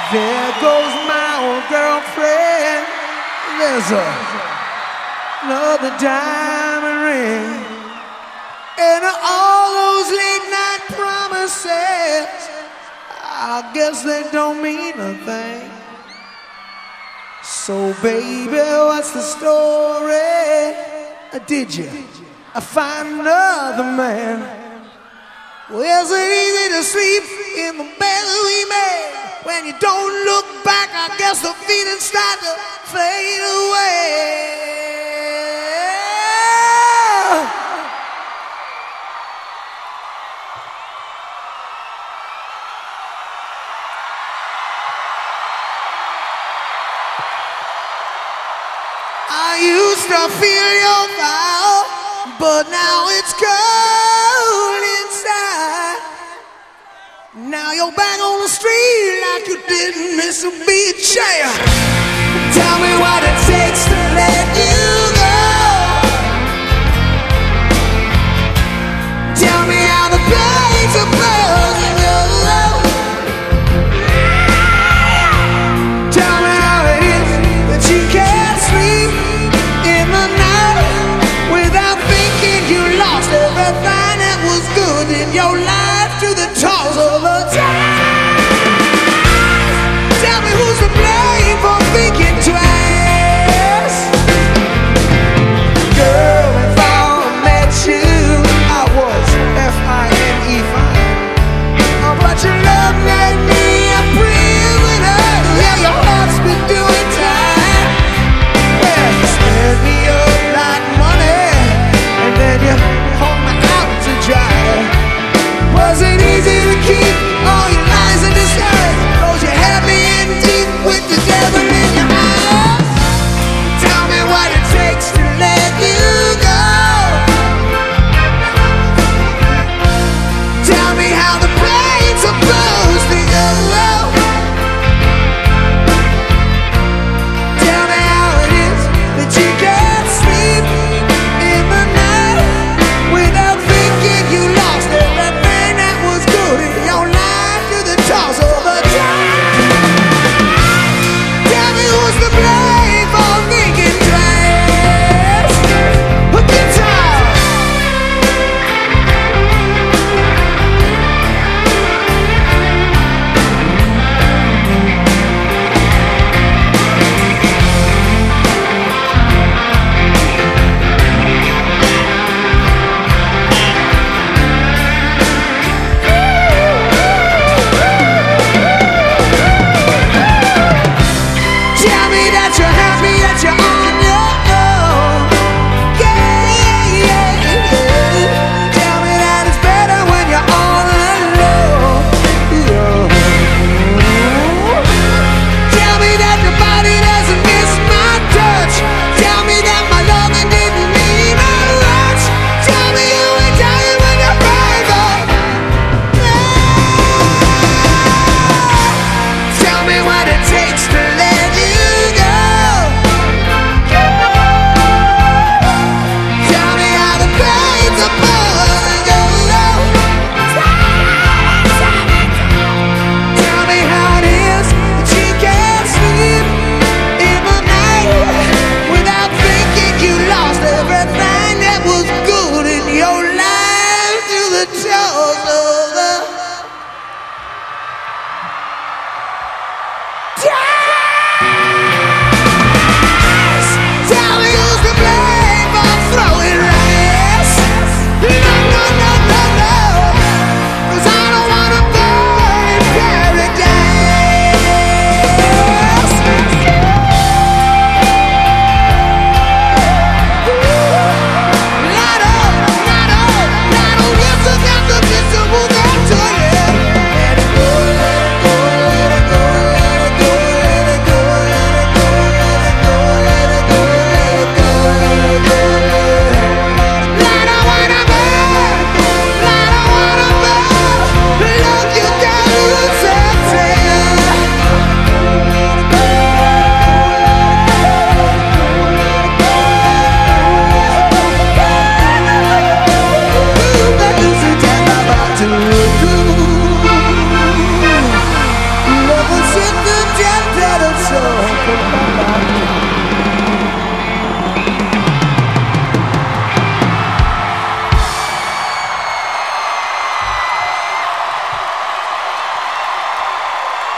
There goes my old girlfriend. There's another diamond ring. And all those late night promises, I guess they don't mean a thing. So baby, what's the story? Did you find another man? Well, is it easy to sleep in the bed that we made? When you don't look back, I guess the feelings start to fade away. I used to feel your fire, but now it's cold inside. Now you're back on the street like you didn't miss a beat. Tell me what it takes to let you go.